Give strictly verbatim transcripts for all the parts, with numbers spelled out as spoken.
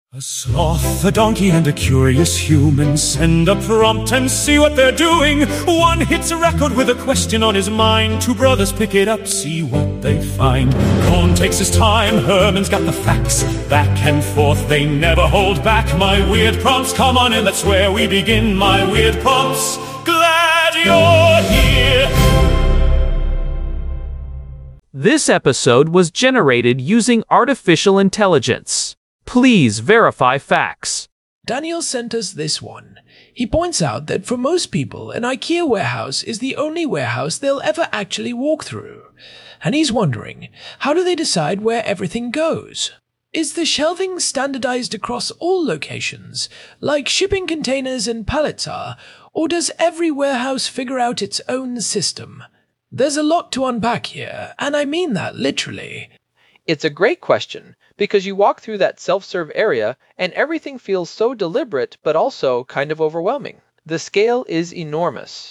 A sloth, a donkey, and a curious human send a prompt and see what they're doing. One hits a record with a question on his mind. Two brothers pick it up, see what they find. Cohn takes his time, Herman's got the facts. Back and forth, they never hold back. My weird prompts, come on in, that's where we begin. My weird prompts, glad you're here. This episode was generated using artificial intelligence. Please verify facts. Daniel sent us this one. He points out that for most people, an IKEA warehouse is the only warehouse they'll ever actually walk through. And he's wondering, how do they decide where everything goes? Is the shelving standardized across all locations, like shipping containers and pallets are, or does every warehouse figure out its own system? There's a lot to unpack here, and I mean that literally. It's a great question, because you walk through that self-serve area and everything feels so deliberate but also kind of overwhelming. The scale is enormous.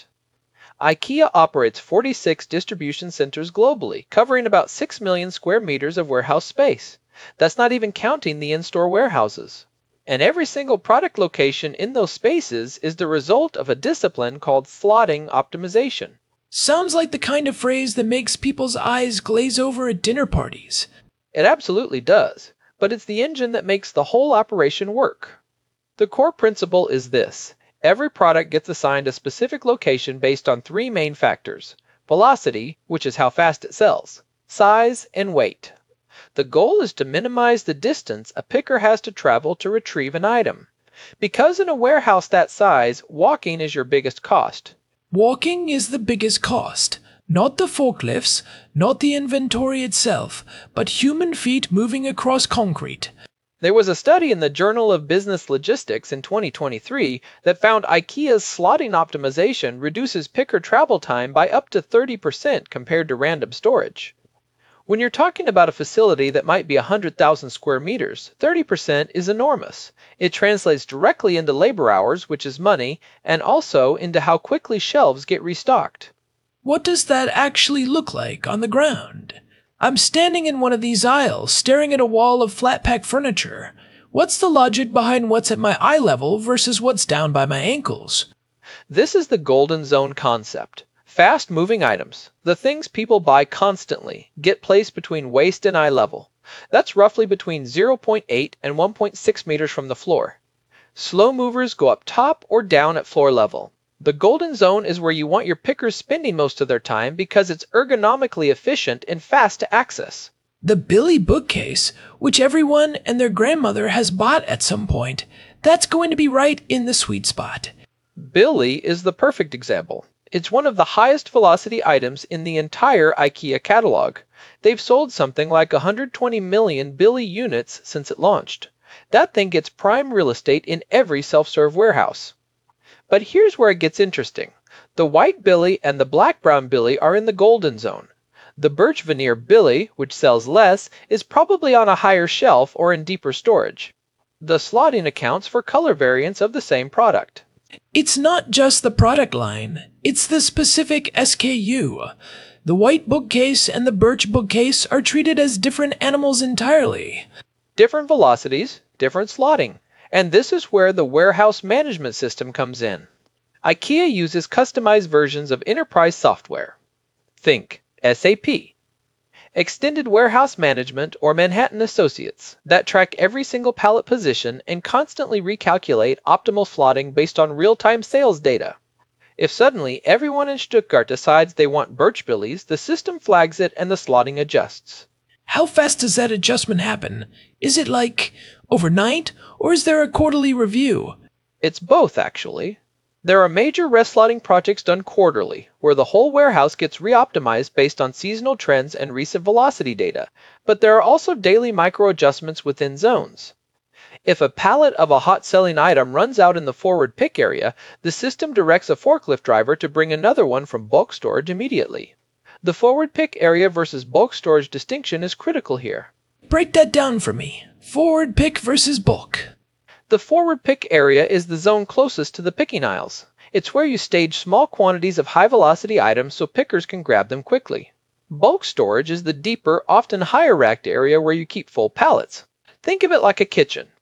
IKEA operates forty-six distribution centers globally, covering about six million square meters of warehouse space. That's not even counting the in-store warehouses. And every single product location in those spaces is the result of a discipline called slotting optimization. Sounds like the kind of phrase that makes people's eyes glaze over at dinner parties. It absolutely does, but it's the engine that makes the whole operation work. The core principle is this. Every product gets assigned a specific location based on three main factors: velocity, which is how fast it sells, size, and weight. The goal is to minimize the distance a picker has to travel to retrieve an item. Because in a warehouse that size, walking is your biggest cost. Walking is the biggest cost. Not the forklifts, not the inventory itself, but human feet moving across concrete. There was a study in the Journal of Business Logistics in twenty twenty-three that found IKEA's slotting optimization reduces picker travel time by up to thirty percent compared to random storage. When you're talking about a facility that might be one hundred thousand square meters, thirty percent is enormous. It translates directly into labor hours, which is money, and also into how quickly shelves get restocked. What does that actually look like on the ground? I'm standing in one of these aisles, staring at a wall of flat-pack furniture. What's the logic behind what's at my eye level versus what's down by my ankles? This is the golden zone concept. Fast-moving items, the things people buy constantly, get placed between waist and eye level. That's roughly between zero point eight and one point six meters from the floor. Slow movers go up top or down at floor level. The golden zone is where you want your pickers spending most of their time because it's ergonomically efficient and fast to access. The Billy bookcase, which everyone and their grandmother has bought at some point, that's going to be right in the sweet spot. Billy is the perfect example. It's one of the highest velocity items in the entire IKEA catalog. They've sold something like one hundred twenty million Billy units since it launched. That thing gets prime real estate in every self-serve warehouse. But here's where it gets interesting. The white Billy and the black-brown Billy are in the golden zone. The birch veneer Billy, which sells less, is probably on a higher shelf or in deeper storage. The slotting accounts for color variants of the same product. It's not just the product line, it's the specific S K U. The white bookcase and the birch bookcase are treated as different animals entirely. Different velocities, different slotting. And this is where the warehouse management system comes in. IKEA uses customized versions of enterprise software. Think S A P, Extended Warehouse Management, or Manhattan Associates, that track every single pallet position and constantly recalculate optimal slotting based on real-time sales data. If suddenly everyone in Stuttgart decides they want birch billies, the system flags it and the slotting adjusts. How fast does that adjustment happen? Is it like overnight, or is there a quarterly review? It's both, actually. There are major reslotting projects done quarterly, where the whole warehouse gets re-optimized based on seasonal trends and recent velocity data, but there are also daily micro-adjustments within zones. If a pallet of a hot-selling item runs out in the forward pick area, the system directs a forklift driver to bring another one from bulk storage immediately. The forward pick area versus bulk storage distinction is critical here. Break that down for me. Forward pick versus bulk. The forward pick area is the zone closest to the picking aisles. It's where you stage small quantities of high-velocity items so pickers can grab them quickly. Bulk storage is the deeper, often higher racked area where you keep full pallets. Think of it like a kitchen.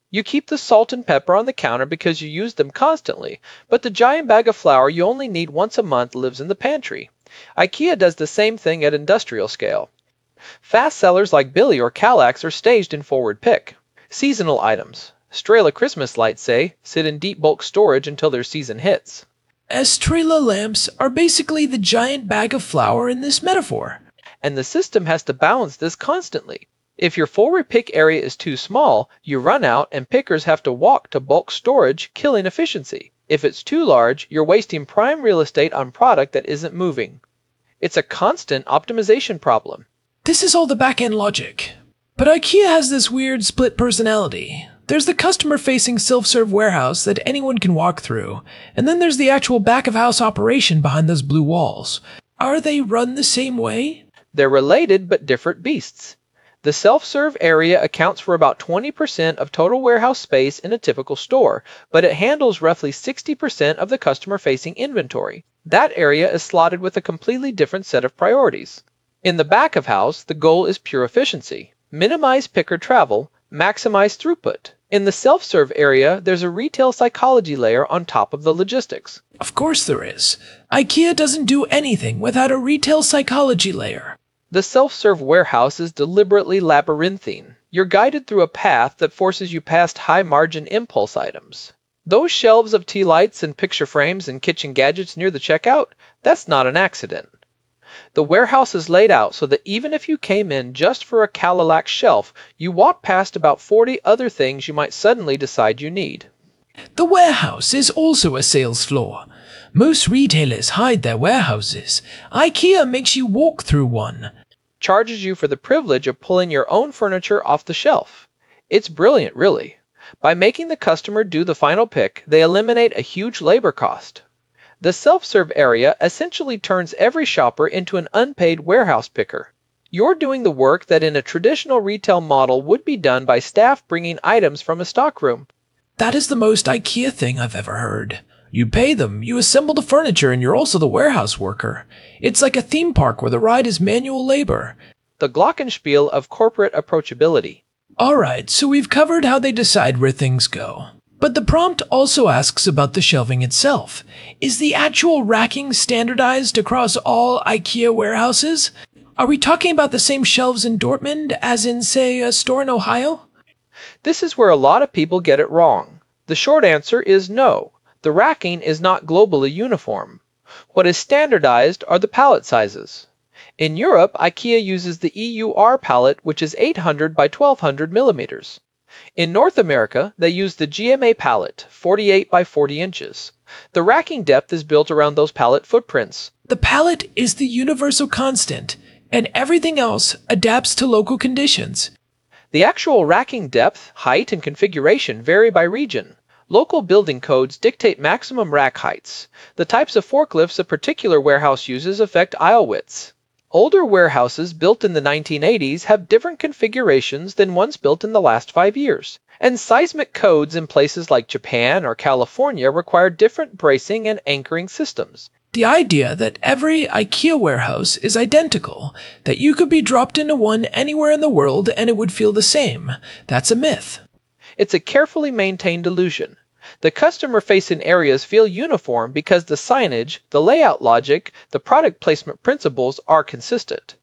You keep the salt and pepper on the counter because you use them constantly, but the giant bag of flour you only need once a month lives in the pantry. IKEA does the same thing at industrial scale. Fast sellers like Billy or Kallax are staged in forward pick. Seasonal items. Strela Christmas lights, say, sit in deep bulk storage until their season hits. Estrella lamps are basically the giant bag of flour in this metaphor. And the system has to balance this constantly. If your forward pick area is too small, you run out and pickers have to walk to bulk storage, killing efficiency. If it's too large, you're wasting prime real estate on product that isn't moving. It's a constant optimization problem. This is all the back-end logic. But IKEA has this weird split personality. There's the customer-facing self-serve warehouse that anyone can walk through, and then there's the actual back-of-house operation behind those blue walls. Are they run the same way? They're related but different beasts. The self-serve area accounts for about twenty percent of total warehouse space in a typical store, but it handles roughly sixty percent of the customer-facing inventory. That area is slotted with a completely different set of priorities. In the back of house, the goal is pure efficiency. Minimize picker travel, maximize throughput. In the self-serve area, there's a retail psychology layer on top of the logistics. Of course there is. IKEA doesn't do anything without a retail psychology layer. The self-serve warehouse is deliberately labyrinthine. You're guided through a path that forces you past high-margin impulse items. Those shelves of tea lights and picture frames and kitchen gadgets near the checkout, that's not an accident. The warehouse is laid out so that even if you came in just for a Kallax shelf, you walk past about forty other things you might suddenly decide you need. The warehouse is also a sales floor. Most retailers hide their warehouses. IKEA makes you walk through one. Charges you for the privilege of pulling your own furniture off the shelf. It's brilliant, really. By making the customer do the final pick, they eliminate a huge labor cost. The self-serve area essentially turns every shopper into an unpaid warehouse picker. You're doing the work that in a traditional retail model would be done by staff bringing items from a stockroom. That is the most IKEA thing I've ever heard. You pay them, you assemble the furniture, and you're also the warehouse worker. It's like a theme park where the ride is manual labor. The glockenspiel of corporate approachability. Alright, so we've covered how they decide where things go. But the prompt also asks about the shelving itself. Is the actual racking standardized across all IKEA warehouses? Are we talking about the same shelves in Dortmund as in, say, a store in Ohio? This is where a lot of people get it wrong. The short answer is no. The racking is not globally uniform. What is standardized are the pallet sizes. In Europe, IKEA uses the E U R pallet, which is eight hundred by twelve hundred millimeters. In North America, they use the G M A pallet, forty-eight by forty inches. The racking depth is built around those pallet footprints. The pallet is the universal constant, and everything else adapts to local conditions. The actual racking depth, height, and configuration vary by region. Local building codes dictate maximum rack heights. The types of forklifts a particular warehouse uses affect aisle widths. Older warehouses built in the nineteen eighties have different configurations than ones built in the last five years. And seismic codes in places like Japan or California require different bracing and anchoring systems. The idea that every IKEA warehouse is identical, that you could be dropped into one anywhere in the world and it would feel the same, that's a myth. It's a carefully maintained illusion. The customer-facing areas feel uniform because the signage, the layout logic, the product placement principles are consistent.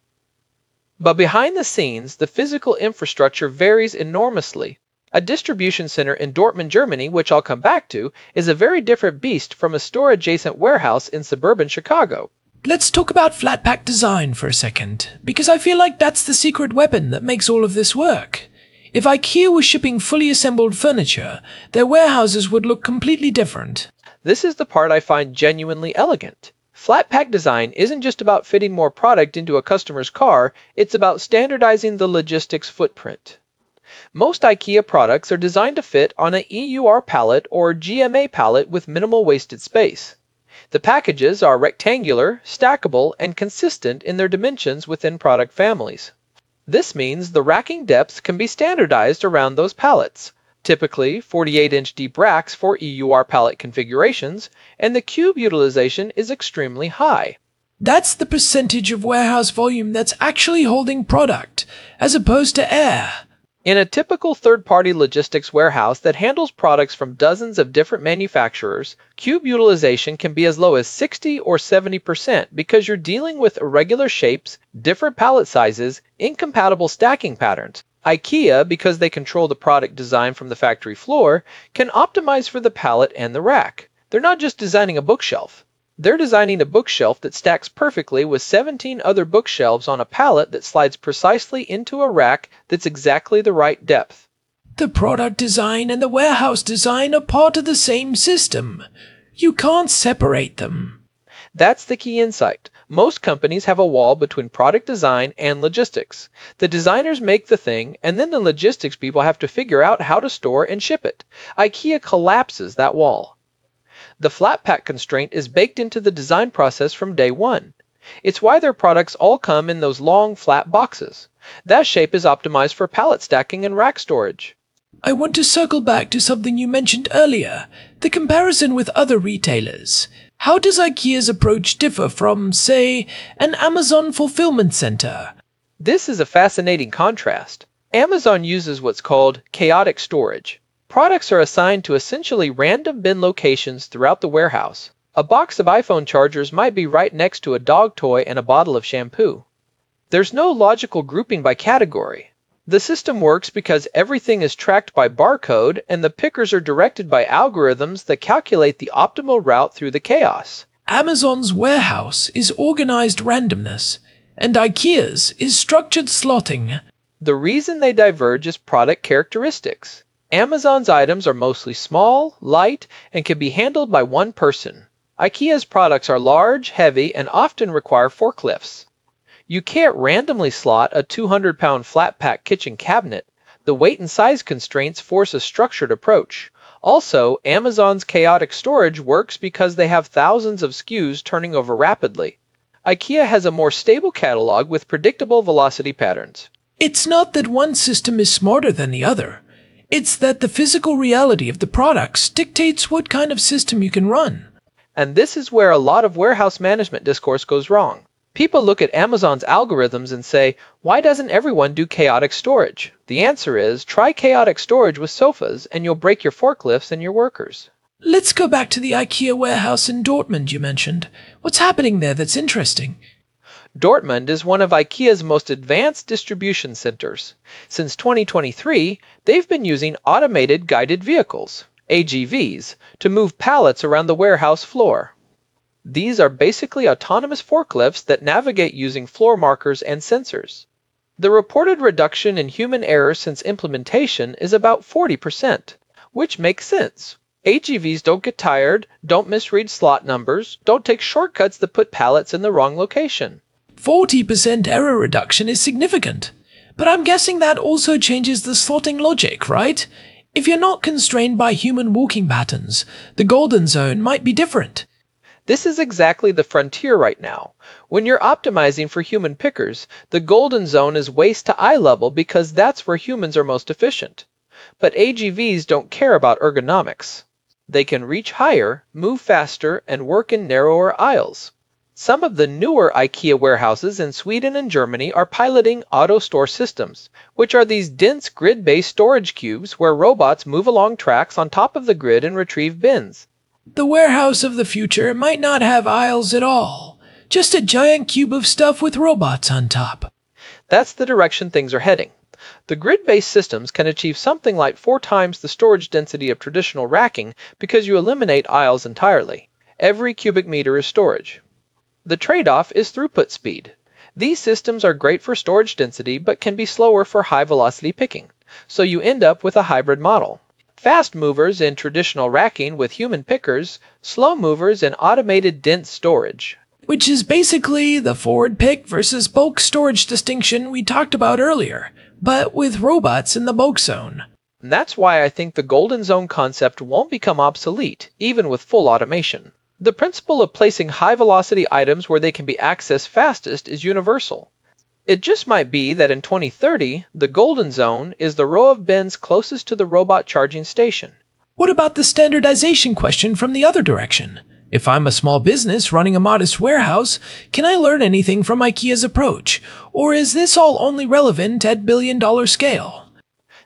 But behind the scenes, the physical infrastructure varies enormously. A distribution center in Dortmund, Germany, which I'll come back to, is a very different beast from a store-adjacent warehouse in suburban Chicago. Let's talk about flat pack design for a second, because I feel like that's the secret weapon that makes all of this work. If IKEA was shipping fully assembled furniture, their warehouses would look completely different. This is the part I find genuinely elegant. Flat pack design isn't just about fitting more product into a customer's car, it's about standardizing the logistics footprint. Most IKEA products are designed to fit on an E U R pallet or G M A pallet with minimal wasted space. The packages are rectangular, stackable, and consistent in their dimensions within product families. This means the racking depths can be standardized around those pallets, typically forty-eight inch deep racks for E U R pallet configurations, and the cube utilization is extremely high. That's the percentage of warehouse volume that's actually holding product, as opposed to air. In a typical third-party logistics warehouse that handles products from dozens of different manufacturers, cube utilization can be as low as sixty or seventy percent because you're dealing with irregular shapes, different pallet sizes, incompatible stacking patterns. IKEA, because they control the product design from the factory floor, can optimize for the pallet and the rack. They're not just designing a bookshelf. They're designing a bookshelf that stacks perfectly with seventeen other bookshelves on a pallet that slides precisely into a rack that's exactly the right depth. The product design and the warehouse design are part of the same system. You can't separate them. That's the key insight. Most companies have a wall between product design and logistics. The designers make the thing, and then the logistics people have to figure out how to store and ship it. IKEA collapses that wall. The flat pack constraint is baked into the design process from day one. It's why their products all come in those long, flat boxes. That shape is optimized for pallet stacking and rack storage. I want to circle back to something you mentioned earlier, the comparison with other retailers. How does IKEA's approach differ from, say, an Amazon fulfillment center? This is a fascinating contrast. Amazon uses what's called chaotic storage. Products are assigned to essentially random bin locations throughout the warehouse. A box of iPhone chargers might be right next to a dog toy and a bottle of shampoo. There's no logical grouping by category. The system works because everything is tracked by barcode and the pickers are directed by algorithms that calculate the optimal route through the chaos. Amazon's warehouse is organized randomness, and IKEA's is structured slotting. The reason they diverge is product characteristics. Amazon's items are mostly small, light, and can be handled by one person. IKEA's products are large, heavy, and often require forklifts. You can't randomly slot a two hundred pound flat-pack kitchen cabinet. The weight and size constraints force a structured approach. Also, Amazon's chaotic storage works because they have thousands of S K Us turning over rapidly. IKEA has a more stable catalog with predictable velocity patterns. It's not that one system is smarter than the other. It's that the physical reality of the products dictates what kind of system you can run. And this is where a lot of warehouse management discourse goes wrong. People look at Amazon's algorithms and say, why doesn't everyone do chaotic storage? The answer is, try chaotic storage with sofas and you'll break your forklifts and your workers. Let's go back to the IKEA warehouse in Dortmund you mentioned. What's happening there that's interesting? Dortmund is one of IKEA's most advanced distribution centers. Since twenty twenty-three, they've been using automated guided vehicles, A G Vs, to move pallets around the warehouse floor. These are basically autonomous forklifts that navigate using floor markers and sensors. The reported reduction in human error since implementation is about forty percent, which makes sense. A G Vs don't get tired, don't misread slot numbers, don't take shortcuts that put pallets in the wrong location. forty percent error reduction is significant, but I'm guessing that also changes the slotting logic, right? If you're not constrained by human walking patterns, the golden zone might be different. This is exactly the frontier right now. When you're optimizing for human pickers, the golden zone is waist to eye level because that's where humans are most efficient. But A G Vs don't care about ergonomics. They can reach higher, move faster, and work in narrower aisles. Some of the newer IKEA warehouses in Sweden and Germany are piloting auto-store systems, which are these dense grid-based storage cubes where robots move along tracks on top of the grid and retrieve bins. The warehouse of the future might not have aisles at all, just a giant cube of stuff with robots on top. That's the direction things are heading. The grid-based systems can achieve something like four times the storage density of traditional racking because you eliminate aisles entirely. Every cubic meter is storage. The trade-off is throughput speed. These systems are great for storage density but can be slower for high-velocity picking, so you end up with a hybrid model. Fast movers in traditional racking with human pickers, slow movers in automated dense storage. Which is basically the forward pick versus bulk storage distinction we talked about earlier, but with robots in the bulk zone. And that's why I think the golden zone concept won't become obsolete, even with full automation. The principle of placing high-velocity items where they can be accessed fastest is universal. It just might be that in twenty thirty, the golden zone is the row of bins closest to the robot charging station. What about the standardization question from the other direction? If I'm a small business running a modest warehouse, can I learn anything from IKEA's approach? Or is this all only relevant at billion-dollar scale?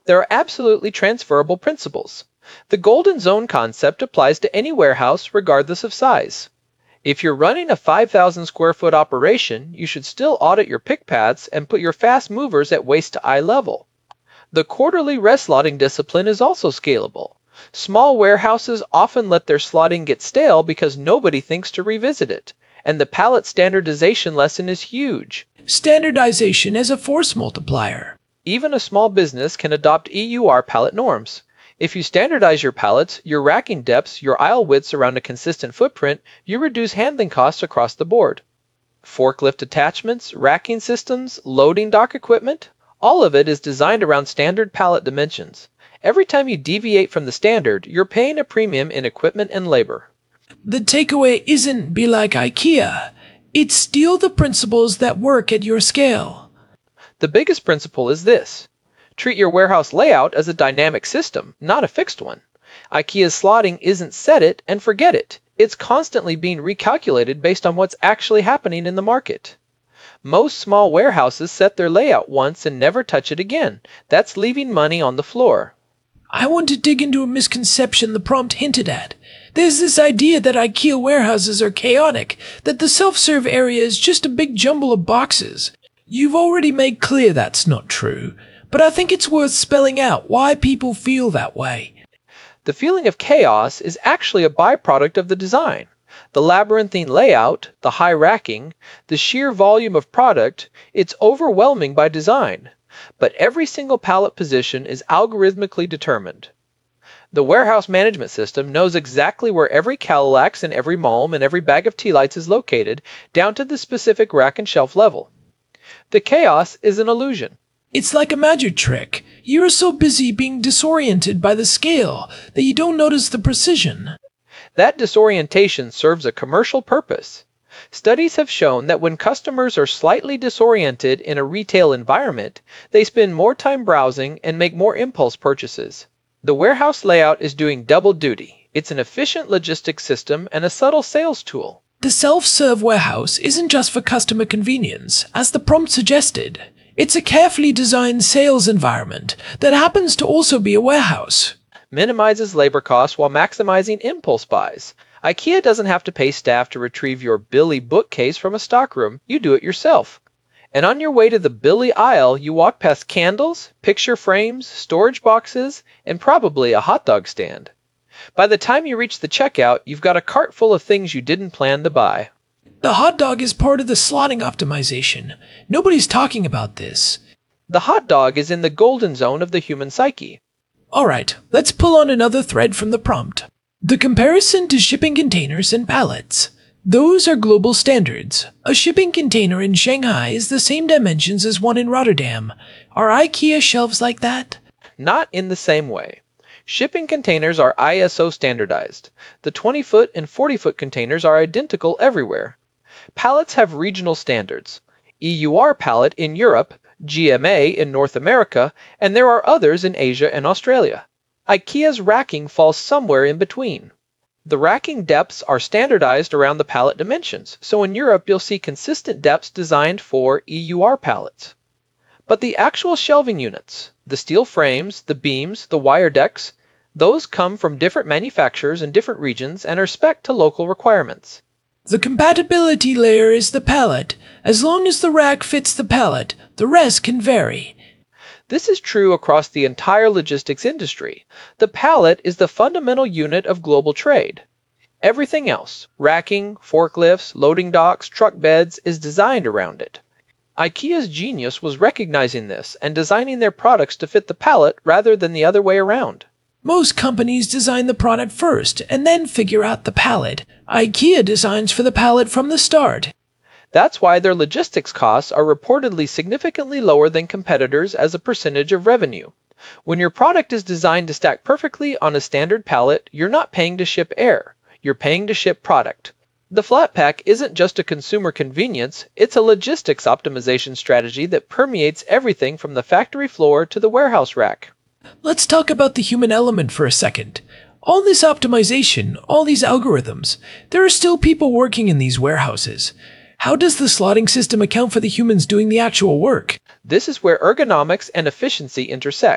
There are absolutely transferable principles. The golden zone concept applies to any warehouse regardless of size. If you're running a five thousand square foot operation, you should still audit your pick paths and put your fast movers at waist to eye level. The quarterly reslotting discipline is also scalable. Small warehouses often let their slotting get stale because nobody thinks to revisit it, and the pallet standardization lesson is huge. Standardization as a force multiplier. Even a small business can adopt E U R pallet norms. If you standardize your pallets, your racking depths, your aisle widths around a consistent footprint, you reduce handling costs across the board. Forklift attachments, racking systems, loading dock equipment, all of it is designed around standard pallet dimensions. Every time you deviate from the standard, you're paying a premium in equipment and labor. The takeaway isn't be like IKEA. It's steal the principles that work at your scale. The biggest principle is this. Treat your warehouse layout as a dynamic system, not a fixed one. IKEA's slotting isn't set it and forget it. It's constantly being recalculated based on what's actually happening in the market. Most small warehouses set their layout once and never touch it again. That's leaving money on the floor. I want to dig into a misconception the prompt hinted at. There's this idea that IKEA warehouses are chaotic, that the self-serve area is just a big jumble of boxes. You've already made clear that's not true, but I think it's worth spelling out why people feel that way. The feeling of chaos is actually a byproduct of the design. The labyrinthine layout, the high racking, the sheer volume of product, it's overwhelming by design. But every single pallet position is algorithmically determined. The warehouse management system knows exactly where every Cadillac and every Malm and every bag of tea lights is located, down to the specific rack and shelf level. The chaos is an illusion. It's like a magic trick. You're so busy being disoriented by the scale that you don't notice the precision. That disorientation serves a commercial purpose. Studies have shown that when customers are slightly disoriented in a retail environment, they spend more time browsing and make more impulse purchases. The warehouse layout is doing double duty. It's an efficient logistics system and a subtle sales tool. The self-serve warehouse isn't just for customer convenience, as the prompt suggested. It's a carefully designed sales environment that happens to also be a warehouse. Minimizes labor costs while maximizing impulse buys. IKEA doesn't have to pay staff to retrieve your Billy bookcase from a stockroom. You do it yourself. And on your way to the Billy aisle, you walk past candles, picture frames, storage boxes, and probably a hot dog stand. By the time you reach the checkout, you've got a cart full of things you didn't plan to buy. The hot dog is part of the slotting optimization. Nobody's talking about this. The hot dog is in the golden zone of the human psyche. Alright, let's pull on another thread from the prompt. The comparison to shipping containers and pallets. Those are global standards. A shipping container in Shanghai is the same dimensions as one in Rotterdam. Are IKEA shelves like that? Not in the same way. Shipping containers are I S O standardized. The twenty foot and forty foot containers are identical everywhere. Pallets have regional standards. E U R pallet in Europe, G M A in North America, and there are others in Asia and Australia. IKEA's racking falls somewhere in between. The racking depths are standardized around the pallet dimensions, so in Europe you'll see consistent depths designed for E U R pallets. But the actual shelving units, the steel frames, the beams, the wire decks, those come from different manufacturers in different regions and are spec'd to local requirements. The compatibility layer is the pallet. As long as the rack fits the pallet, the rest can vary. This is true across the entire logistics industry. The pallet is the fundamental unit of global trade. Everything else, racking, forklifts, loading docks, truck beds, is designed around it. IKEA's genius was recognizing this and designing their products to fit the pallet rather than the other way around. Most companies design the product first and then figure out the pallet. IKEA designs for the pallet from the start. That's why their logistics costs are reportedly significantly lower than competitors as a percentage of revenue. When your product is designed to stack perfectly on a standard pallet, you're not paying to ship air. You're paying to ship product. The flat pack isn't just a consumer convenience, it's a logistics optimization strategy that permeates everything from the factory floor to the warehouse rack. Let's talk about the human element for a second. All this optimization, all these algorithms, there are still people working in these warehouses. How does the slotting system account for the humans doing the actual work? This is where ergonomics and efficiency intersect.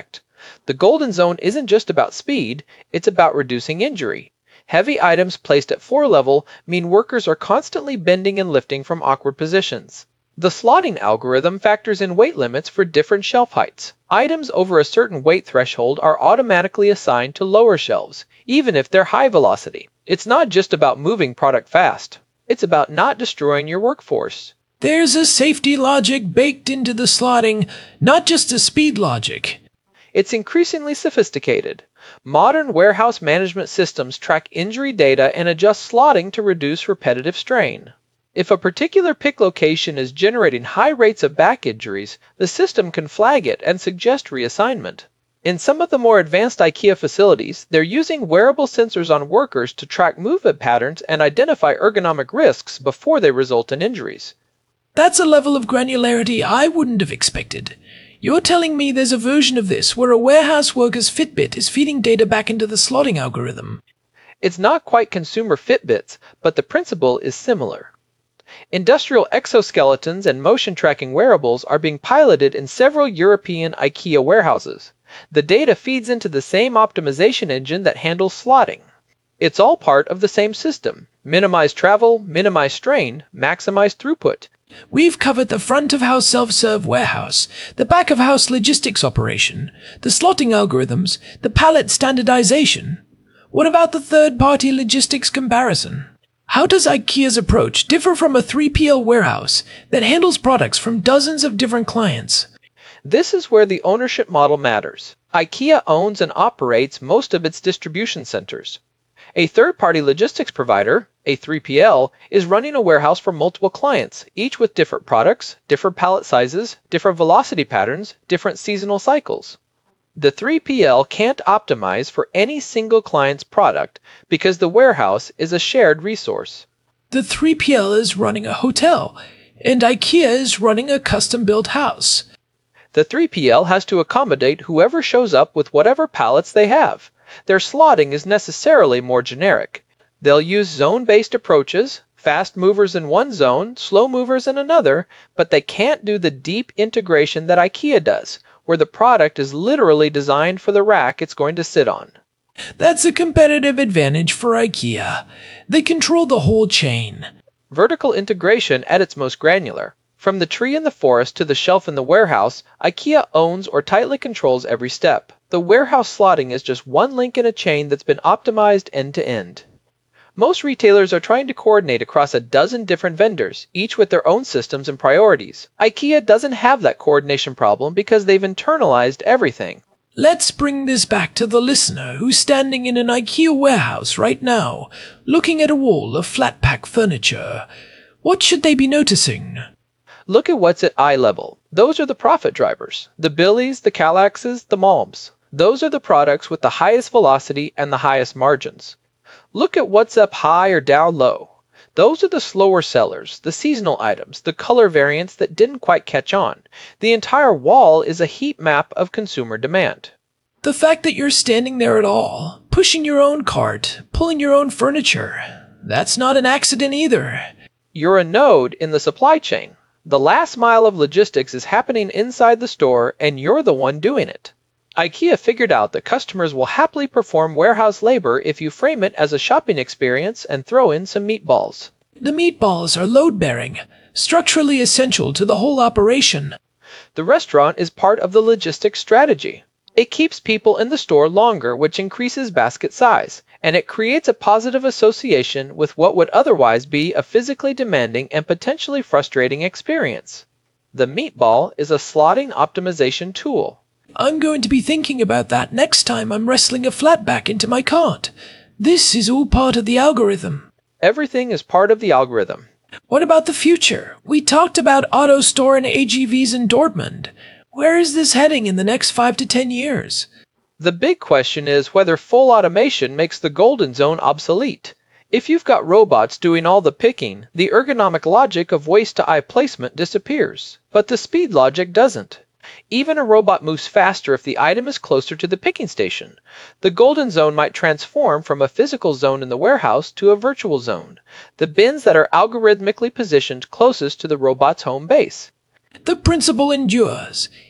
The golden zone isn't just about speed, it's about reducing injury. Heavy items placed at floor level mean workers are constantly bending and lifting from awkward positions. The slotting algorithm factors in weight limits for different shelf heights. Items over a certain weight threshold are automatically assigned to lower shelves, even if they're high velocity. It's not just about moving product fast. It's about not destroying your workforce. There's a safety logic baked into the slotting, not just a speed logic. It's increasingly sophisticated. Modern warehouse management systems track injury data and adjust slotting to reduce repetitive strain. If a particular pick location is generating high rates of back injuries, the system can flag it and suggest reassignment. In some of the more advanced IKEA facilities, they're using wearable sensors on workers to track movement patterns and identify ergonomic risks before they result in injuries. That's a level of granularity I wouldn't have expected. You're telling me there's a version of this where a warehouse worker's Fitbit is feeding data back into the slotting algorithm? It's not quite consumer Fitbits, but the principle is similar. Industrial exoskeletons and motion tracking wearables are being piloted in several European IKEA warehouses. The data feeds into the same optimization engine that handles slotting. It's all part of the same system. Minimize travel, minimize strain, maximize throughput. We've covered the front-of-house self-serve warehouse, the back-of-house logistics operation, the slotting algorithms, the pallet standardization. What about the third-party logistics comparison? How does IKEA's approach differ from a three P L warehouse that handles products from dozens of different clients? This is where the ownership model matters. IKEA owns and operates most of its distribution centers. A third-party logistics provider, a three P L, is running a warehouse for multiple clients, each with different products, different pallet sizes, different velocity patterns, different seasonal cycles. The three P L can't optimize for any single client's product because the warehouse is a shared resource. The three P L is running a hotel, and IKEA is running a custom-built house. The three P L has to accommodate whoever shows up with whatever pallets they have. Their slotting is necessarily more generic. They'll use zone-based approaches, fast movers in one zone, slow movers in another, but they can't do the deep integration that IKEA does, where the product is literally designed for the rack it's going to sit on. That's a competitive advantage for IKEA. They control the whole chain. Vertical integration at its most granular. From the tree in the forest to the shelf in the warehouse, IKEA owns or tightly controls every step. The warehouse slotting is just one link in a chain that's been optimized end to end. Most retailers are trying to coordinate across a dozen different vendors, each with their own systems and priorities. IKEA doesn't have that coordination problem because they've internalized everything. Let's bring this back to the listener who's standing in an IKEA warehouse right now, looking at a wall of flat-pack furniture. What should they be noticing? Look at what's at eye level. Those are the profit drivers. The Billies, the Kallaxes, the Malms. Those are the products with the highest velocity and the highest margins. Look at what's up high or down low. Those are the slower sellers, the seasonal items, the color variants that didn't quite catch on. The entire wall is a heat map of consumer demand. The fact that you're standing there at all, pushing your own cart, pulling your own furniture, that's not an accident either. You're a node in the supply chain. The last mile of logistics is happening inside the store, and you're the one doing it. IKEA figured out that customers will happily perform warehouse labor if you frame it as a shopping experience and throw in some meatballs. The meatballs are load-bearing, structurally essential to the whole operation. The restaurant is part of the logistics strategy. It keeps people in the store longer, which increases basket size, and it creates a positive association with what would otherwise be a physically demanding and potentially frustrating experience. The meatball is a slotting optimization tool. I'm going to be thinking about that next time I'm wrestling a flatback into my cart. This is all part of the algorithm. Everything is part of the algorithm. What about the future? We talked about AutoStore and A G Vs in Dortmund. Where is this heading in the next five to ten years? The big question is whether full automation makes the golden zone obsolete. If you've got robots doing all the picking, the ergonomic logic of waist-to-eye placement disappears, but the speed logic doesn't. Even a robot moves faster if the item is closer to the picking station. The golden zone might transform from a physical zone in the warehouse to a virtual zone, the bins that are algorithmically positioned closest to the robot's home base. The principle endures.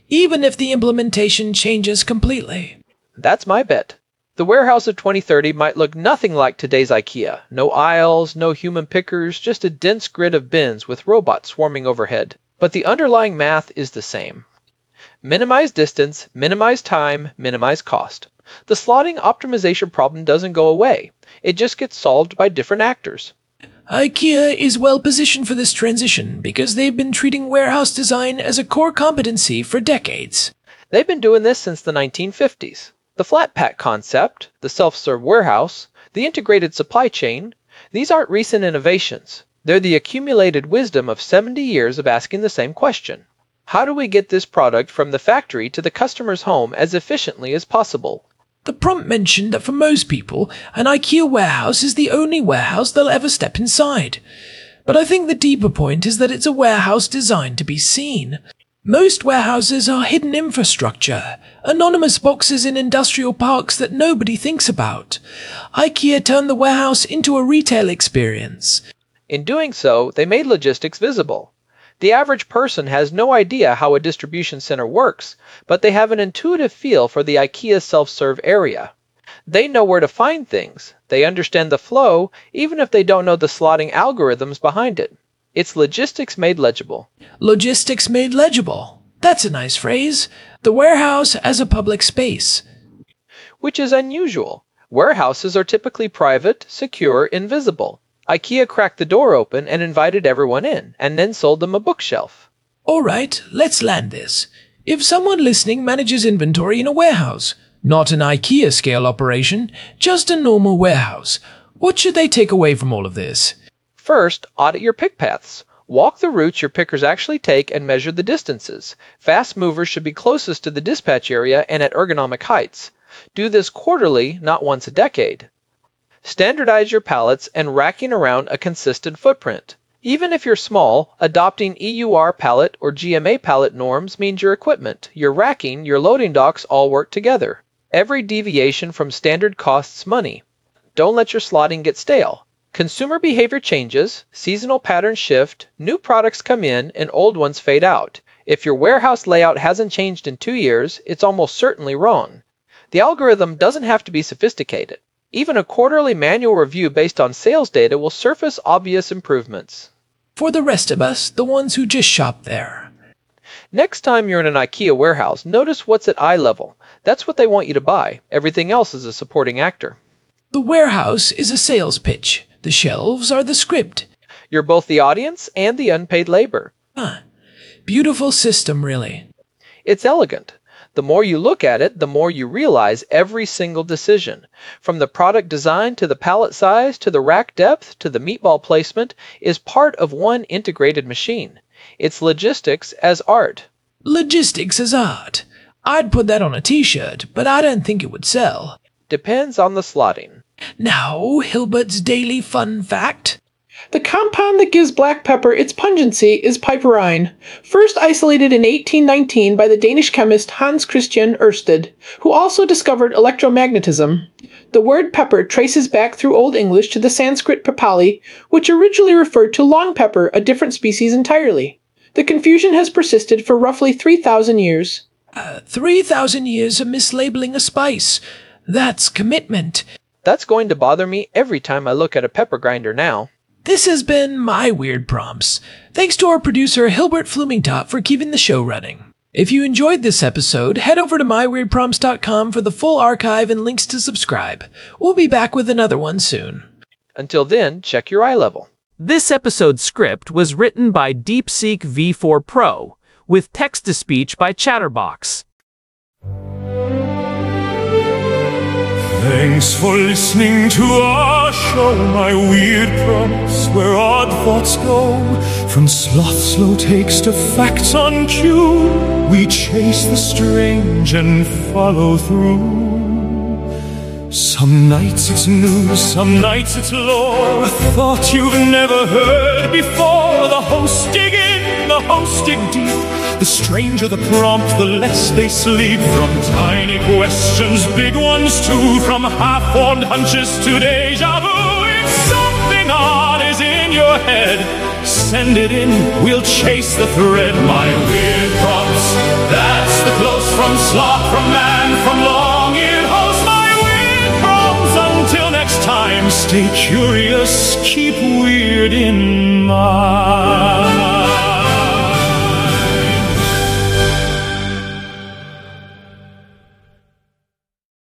even if the implementation changes completely. That's my bet. The warehouse of twenty thirty might look nothing like today's IKEA. No aisles, no human pickers, just a dense grid of bins with robots swarming overhead. But the underlying math is the same. Minimize distance, minimize time, minimize cost. The slotting optimization problem doesn't go away. It just gets solved by different actors. IKEA is well positioned for this transition because they've been treating warehouse design as a core competency for decades. They've been doing this since the nineteen fifties. The flat pack concept, the self-serve warehouse, the integrated supply chain, these aren't recent innovations. They're the accumulated wisdom of seventy years of asking the same question. How do we get this product from the factory to the customer's home as efficiently as possible? The prompt mentioned that for most people, an IKEA warehouse is the only warehouse they'll ever step inside. But I think the deeper point is that it's a warehouse designed to be seen. Most warehouses are hidden infrastructure, anonymous boxes in industrial parks that nobody thinks about. IKEA turned the warehouse into a retail experience. In doing so, they made logistics visible. The average person has no idea how a distribution center works, but they have an intuitive feel for the IKEA self-serve area. They know where to find things. They understand the flow, even if they don't know the slotting algorithms behind it. It's logistics made legible. Logistics made legible. That's a nice phrase. The warehouse as a public space. Which is unusual. Warehouses are typically private, secure, invisible. IKEA cracked the door open and invited everyone in, and then sold them a bookshelf. All right, let's land this. If someone listening manages inventory in a warehouse, not an IKEA-scale operation, just a normal warehouse, what should they take away from all of this? First, audit your pick paths. Walk the routes your pickers actually take and measure the distances. Fast movers should be closest to the dispatch area and at ergonomic heights. Do this quarterly, not once a decade. Standardize your pallets and racking around a consistent footprint. Even if you're small, adopting E U R pallet or G M A pallet norms means your equipment, your racking, your loading docks all work together. Every deviation from standard costs money. Don't let your slotting get stale. Consumer behavior changes, seasonal patterns shift, new products come in, and old ones fade out. If your warehouse layout hasn't changed in two years, it's almost certainly wrong. The algorithm doesn't have to be sophisticated. Even a quarterly manual review based on sales data will surface obvious improvements. For the rest of us, the ones who just shop there. Next time you're in an IKEA warehouse, notice what's at eye level. That's what they want you to buy. Everything else is a supporting actor. The warehouse is a sales pitch. The shelves are the script. You're both the audience and the unpaid labor. Huh. Beautiful system, really. It's elegant. The more you look at it, the more you realize every single decision, from the product design to the pallet size to the rack depth to the meatball placement, is part of one integrated machine. It's logistics as art. Logistics as art. I'd put that on a t-shirt, but I don't think it would sell. Depends on the slotting. Now, Hilbert's daily fun fact. The compound that gives black pepper its pungency is piperine, first isolated in eighteen nineteen by the Danish chemist Hans Christian Ørsted, who also discovered electromagnetism. The word pepper traces back through Old English to the Sanskrit papali, which originally referred to long pepper, a different species entirely. The confusion has persisted for roughly three thousand years. Uh, three thousand years of mislabeling a spice. That's commitment. That's going to bother me every time I look at a pepper grinder now. This has been My Weird Prompts. Thanks to our producer Hilbert Flumingtop for keeping the show running. If you enjoyed this episode, head over to my weird prompts dot com for the full archive and links to subscribe. We'll be back with another one soon. Until then, check your eye level. This episode's script was written by DeepSeek V four Pro, with text-to-speech by Chatterbox. Thanks for listening to our show, My Weird Prompts, where odd thoughts go. From sloth slow takes to facts on cue, we chase the strange and follow through. Some nights it's news, some nights it's lore, a thought you've never heard before. The hosts dig in, the hosts dig deep. The stranger the prompt, the less they sleep. From tiny questions, big ones too. From half-formed hunches to deja vu. If something odd is in your head, send it in, we'll chase the thread. My Weird Prompts, that's from slop, from man, from long-eared host, my weird crumbs. Until next time, stay curious, keep weird in mind.